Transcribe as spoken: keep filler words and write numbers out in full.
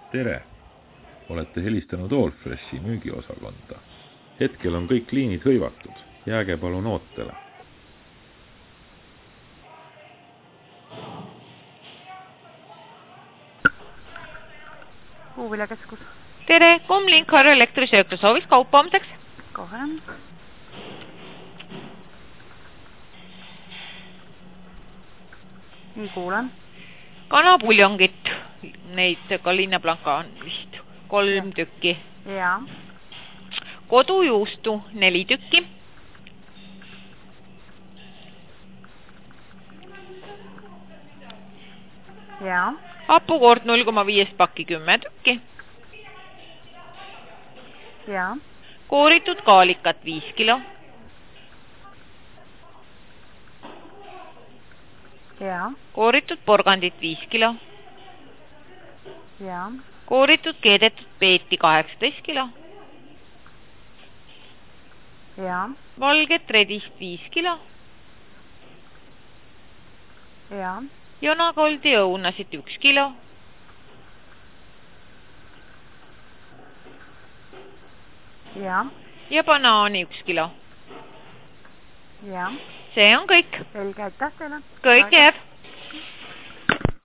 Tere! Olete helistanud Allfreshi müügiosakonda. Hetkel on kõik liinid hõivatud. Jääge palun ootele. Puuviljakeskus. Tere! Comlink Harju elektrisööklus soovis kaupa homseks. Kohe. Nii kuulen. Kanapuljongit. Neid ka Linna Blanca on vist kolm ja. tükki. Ja. Kodujuustu neli tükki. Ja. Hapukord null koma viis pakki kümme tükki. Ja. Kooritud kaalikat viis kilo. Ja. Kooritud porgandit viis kilo. Ja. Kooritud keedetud peeti kaheksateist kilo. Ja. Valget redist viis kilo. Ja. Jonakoldi õunasid üks kilo. Ja. Ja banaani üks kilo. Ja. See on kõik. Selge, aitäh teile. Kõik jääb.